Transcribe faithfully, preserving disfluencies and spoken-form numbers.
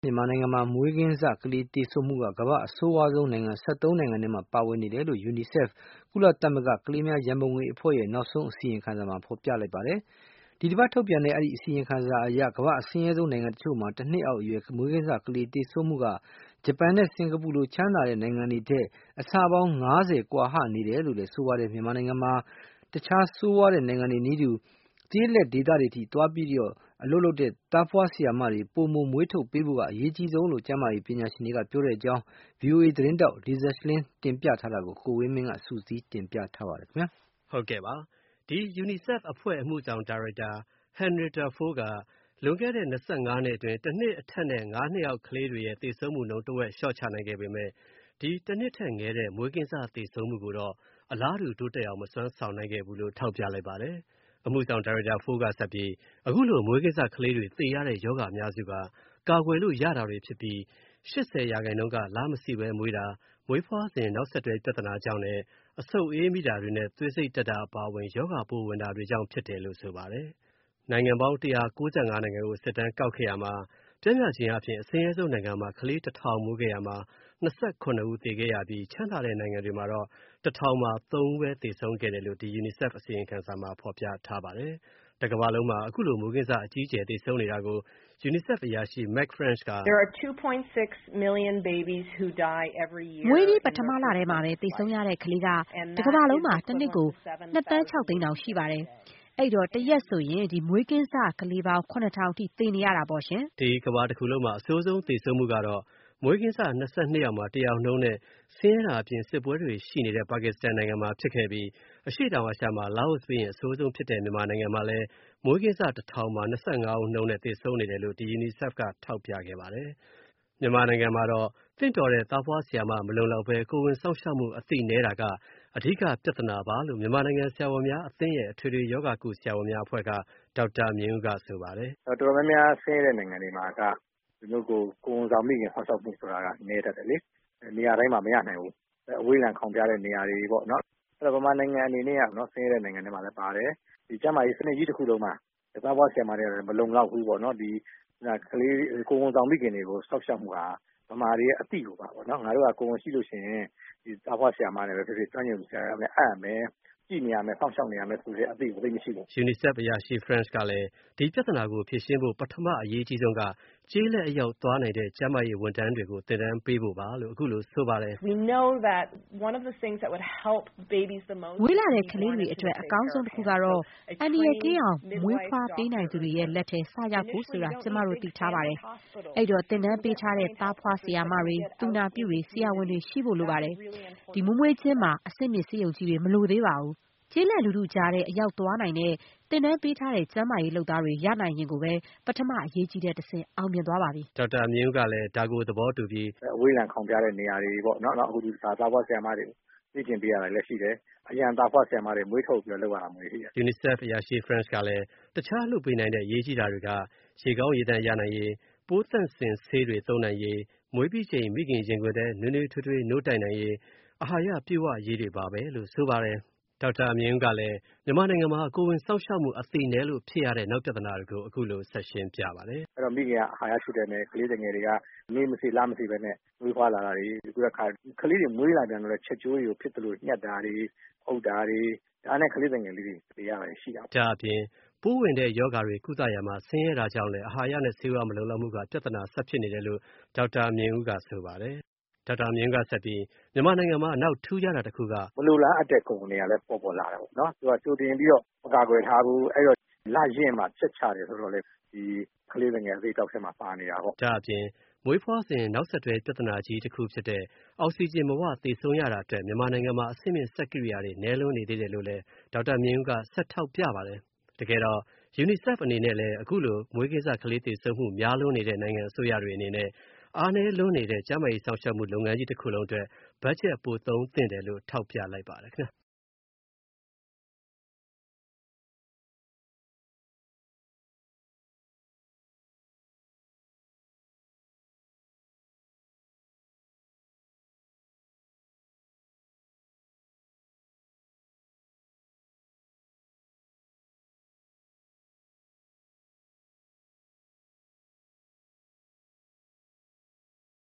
မြန်မာနိုင်ငံမှာမွေးကင်းစကလေးသေဆုံးမှုကကမ္ဘာ့အဆိုးဝါးဆုံးနိုင်ငံ၁၃နိုင်ငံထဲမှာပါဝင်နေတယ်လို့ UNICEF ကုလသမဂ္ဂကလေးများရန်ပုံငွေအဖွဲ့ရဲ့နောက်ဆုံးအစီရင်ခံစာမှာဖော်ပြလိုက်ပါတယ်။ ဒီတပတ်ထုတ်ပြန်တဲ့အစီရင်ခံစာအရကမ္ဘာ့အဆင်းရဲဆုံးနိုင်ငံတချို့မှာတနှစ်အောက်အရွယ်မွေးကင်းစကလေးသေဆုံးမှုကဂျပန်နဲ့စင်ကာပူလိုချမ်းသာတဲ့နိုင်ငံတွေထက်အဆပေါင်း၅၀ကွာဟနေတယ်လို့လည်းဆိုပါတယ်။ မြန်မာနိုင်ငံမှာတခြားဆိုးဝါးတဲ့နိုင်ငံတွေနည်းတူကျေးလက်ဒေသတွေထိသွားပြီးအလုပ်လုပ်တဲ့သားဖွားဆရာမတွေပိုမိုမွေးထုတ်ပေးဖို့ကအရေးကြီးဆုံးလို့ကျန်းမာရေးပညာရှင်တွေကပြောတဲ့အကြောင်း ဗွီအိုအေသတင်းထောက် Lisa Schlein တင်ပြထားတာကိုကိုဝင်းမင်းကစုစည်းတင်ပြထားပါတယ်ခင်ဗျာ။ဟုတ်ကဲ့ပါ။ဒီ UNICEF အဖွဲ့အမှုဆောင်ဒါရိုက်တာ Henrietta Fore ကလွန်ခဲ့တဲ့၂၅နှစ်အတွင်းတနှစ်အထက်နဲ့၅နှစ်အောက်ကလေးတွေရဲ့သေဆုံးမှုနှုန်းတဝက်လျှော့ချနိုင်ခဲ့ပေမဲ့ဒီတနှစ်ထက်ငယ်တဲ့မွေးကင်းစသေဆုံးမှုကိုတော့အလားတူတိုးတက်အောင်မစွမ်းဆောင်နိုင်ခဲ့ဘူးလို့ထောက်ပြလိုက်ပါတယ်။အမှုဆောင်ဒါရိုက်တာ Fore ကဆက်ပြီးအခုလိုမွေးကင်းစကလေးတွေသေရတဲ့ရောဂါအများစုကကာကွယ်လို့ရတာတွေဖြစ်ပြီး၈၀ရာခိုင်နှုန်းကလမရှိပဲမွေးတာမွေးဖွားစဉ်နောက်ဆက်တွဲပြဿနာကြောင့်နဲ့အဆုတ်အေးမိတာတွေနဲ့သွေးစိတ်တက်တာအပါအဝင်ရောဂါပိုးဝင်တာတွေကြောင့်ဖြစ်တယ်လို့ဆိုပါတယ်။နိုင်ငံပေါင်း၁၉၅နိုင်ငံကိုစစ်တမ်းကောက်ခဲ့ရမှာပျမ်းမျှခြင်းအဖြစ်အဆင်းရဲဆုံးနိုင်ငံမှာကလေးတစ်ထောင်မွေးခဲ့ရမှာ၂၇ဦးသေခဲ့ရပြီးချမ်းသာတဲ့နိုင်ငံတွေမှာတော့တစ်ထောင်မှာသုံးဦးပဲသေဆုံးခဲ့တယ်လို့ဒီ UNICEF အစီရင်ခံစာမှာဖော်ပြထားပါတယ်။တကမ္ဘာလုံးမှာအခုလိုမွေးကင်းစအကြီးအကျယ်သေဆုံးနေတာကို UNICEF အရာရှိ Meg French က There are two point six million babies who die every year. မွေးပြီးပထမလထဲမှာပဲသေဆုံးရတဲ့ကလေးကတကမ္ဘာလုံးမှာတစ်နှစ်ကိုနှစ်သန်းခြောက်သိန်းတောင်ရှိပါတယ်။အဲ့တော့တရက်ဆိုရင်ဒီမွေးကင်းစကလေးပေါင်းခုနှစ်ထောင်ထိသေနေရတာပေါ့ရှင်။ဒီကမ္ဘာတစ်ခုလုံးမှာအဆိုးဆုံးသေဆုံးမှုကတော့မွေးကင်းစ၂၂ယောက်မှာတစ်ယောက်နှုန်းနဲ့ဆင်းရဲတာအပြင်စစ်ပွဲတွေရှိနေတဲ့ပါကစ္စတန်နိုင်ငံမှာဖြစ်ခဲ့ပြီးအရှေ့တောင်အာရှမှာလာအိုပြီးရင်အဆိုးဆုံးဖြစ်တဲ့မြန်မာနိုင်ငံမှာလည်းမွေးကင်းစတစ်ထောင်မှာ၂၅ဦးနှုန်းနဲ့သေဆုံးနေတယ်လို့ဒီ UNICEF ကထောက်ပြခဲ့ပါတယ်။မြန်မာနိုင်ငံမှာတော့တင့်တော်တဲ့သားဖွားဆရာမမလုံလောက်ပဲကိုယ်ဝန်ဆောင်ရှောက်မှုအသိနည်းတာကအဓိကပြဿနာပါလို့မြန်မာနိုင်ငံဆရာဝန်များအသင်းရဲ့အထွေထွေရောဂါကုဆရာဝန်များအဖွဲ့ကဒေါက်တာမြင့်ဦးကဆိုပါတယ်။တော်တော်များများဆင်းရဲတဲ့နိုင်ငံတွေမှာကဒီလိုကိုကိုယ်ဝန်ဆောင်မိခင်ဆောက်ရှောက်မှုဆိုတာကနည်းတတ်တယ်လေ။နေရာတိုင်းမှာမရနိုင်ဘူး။အဝေးလံခေါင်ပြတဲ့နေရာတွေပေါ့နော်။အဲ့တော့ဗမာနိုင်ငံအနေနဲ့ကနော်ဆင်းရဲတဲ့နိုင်ငံတွေမှာလည်းပါတယ်။ဒီကျန်းမာရေးစနစ်ကြီးတစ်ခုလုံးမှာသားဖွားဆရာမတွေလည်းမလုံလောက်ဘူးပေါ့နော်။ဒီကလေးကိုယ်ဝန်ဆောင်မိခင်တွေကိုဆောက်ရှောက်မှုဟာဗမာတွေရဲ့အတိကိုပါပေါ့နော်ငါတို့ကကိုယ်ဝန်ရှိလို့ရှိရင်ဒီသားဖွားဆရာမတွေပဲဖြစ်ဖြစ်ကျွမ်းကျင်ဆရာတွေအပ်မယ်ကြည့်နေရမယ်စောင့်ရှောက်နေရမယ်ဆိုတဲ့အသိကိုသိမရှိဘူး UNICEF အရာရှိ French ကလည်းဒီပြဿနာကိုဖြေရှင်းဖို့ပထမအရေးကြီးဆုံးကကျေးလက်အရောက်သွားနိုင်တဲ့ကျန်းမာရေးဝန်ထမ်းတွေကိုသင်တန်းပေးဖို့ပါလို့အခုလိုဆိုပါတယ် We know that one of the things that would help babies the most မွေးလာတဲ့ကလေးတွေအတွက်အကောင်းဆုံးတစ်ခုကတော့အန္တရာယ်ကင်းအောင်မွေးဖွားပေးနိုင်သူတွေရဲ့လက်ထဲစရောက်ဖို့ဆိုတာကျမတို့သိထားပါတယ်။အဲ့တော့သင်တန်းပေးထားတဲ့သားဖွားဆရာမတွေသူနာပြုတွေဆရာဝန်တွေရှိဖို့လိုပါတယ်။ဒီမွေးမွေးချင်းမှာအဆင့်မြင့်စေယုံကြီးတွေမလိုသေးပါဘူး။ကျေးလက်လူထုကြားတဲ့အရောက်သွားနိုင်တဲ့သင်တန်းပေးထားတဲ့ကျန်းမာရေးလုပ်သားတွေရနိုင်ရင်ကိုပဲပထမအရေးကြီးတဲ့တစ်ဆင့်အောင်မြင်သွားပါပြီ။ဒေါက်တာမြင့်ဦးကလည်းဒါကိုသဘောတူပြီးအဝေးလံခေါင်ပြတဲ့နေရာတွေပေါ့နော်။အခုဒီသားဖွားဆရာမတွေသိကျင်ပေးရတာလည်းရှိတယ်။အရန်သားဖွားဆရာမတွေမွေးထုတ်ပြီးလုပ်ရတာမျိုးရှိတယ် UNICEF အရာရှိ French ကလည်းတခြားလုပ်ပေးနိုင်တဲ့ရေးကြီးတာတွေကရေကောင်းရေသန့်ရနိုင်ရေးပိုးသန့်စင်ဆေးတွေသုံးနိုင်ရေးမွေးပြီးချိန်မိခင်ရင်ခွင်ထဲနွေးနွေးထွေးထွေးနိုးတိုက်နိုင်ရေးအာဟာရပြည့်ဝရေးတွေပါပဲလို့ဆိုပါတယ်ဒေါက်တာအမြင့်ဦးကလည်းမြန်မာနိုင်ငံမှာကိုယ်ဝန်ဆောင်ရှောက်မှုအသိနည်းလို့ဖြစ်ရတဲ့နောက်ပြဿနာတွေကိုအခုလိုဆက်ရှင်းပြပါတယ်အဲ့တော့မိခင်ကအာဟာရရှုတဲ့နယ်ကလေးငယ်တွေကနေမစီလားမစီပဲနဲ့မွေးဖွားလာတာတွေဒီကခါကလေးတွေမွေးလာပြန်တော့ချက်ကျိုးတွေကိုဖြစ်တယ်လို့ညှက်တာတွေအုပ်တာတွေဒါနဲ့ကလေးငယ်လေးတွေသိရတယ်ရှိတာဒါအပြင်ပိုးဝင်တဲ့ယောဂါတွေကုသရာမှာဆင်းရဲတာကြောင့်လည်းအာဟာရနဲ့ဆေးဝါးမလုံလောက်မှုကပြဿနာဆက်ဖြစ်နေတယ်လို့ဒေါက်တာမြင့်ဦးကဆိုပါတယ်ဒေါက်တာမြင့်ကဆက်ပြီးမြန်မာနိုင်ငံမှာနောက်ထူးခြားတာတစ်ခုကမလိုလားအပ်တဲ့ကုန်တွေကလည်းပေါ်ပေါ်လာတယ်ပေါ့နော်သူကကြိုတင်ပြီးတော့မကာကွယ်ထားဘူးအဲ့တော့လာရင်မှာချက်ချတယ်ဆိုတော့လေဒီကလေးငယ်အသေးတောက်ဆက်မှာပါနေတာပေါ့ဒါအပြင်မွေးဖွားစဉ်နောက်ဆက်တွဲပြဿနာကြီးတစ်ခုဖြစ်တဲ့အောက်ဆီဂျင်မဝသေဆုံးရတာအတွက်မြန်မာနိုင်ငံမှာအဆင့်မြင့်စက်ကိရိယာတွေနည်းလွန်းနေသေးတယ်လို့လည်းဒေါက်တာမြင့်ဦးကဆက်ထောက်ပြပါတယ်တကယ်တော့ UNICEF အနေနဲ့လည်းအခုလိုမွေးကင်းစကလေးသေဆုံးမှုများလွန်းနေတဲ့နိုင်ငံအစိုးရတွေအနေနဲ့အားနည်းလွန်းနေတဲ့ကျန်းမာရေးစောင့်ရှောက်မှုလုပ်ငန်းကြီးတစ်ခုလုံးအတွက်ဘတ်ဂျက်ပိုသုံးသင့်တယ်လို့ထောက်ပြလိုက်ပါတယ်ခင်ဗျာ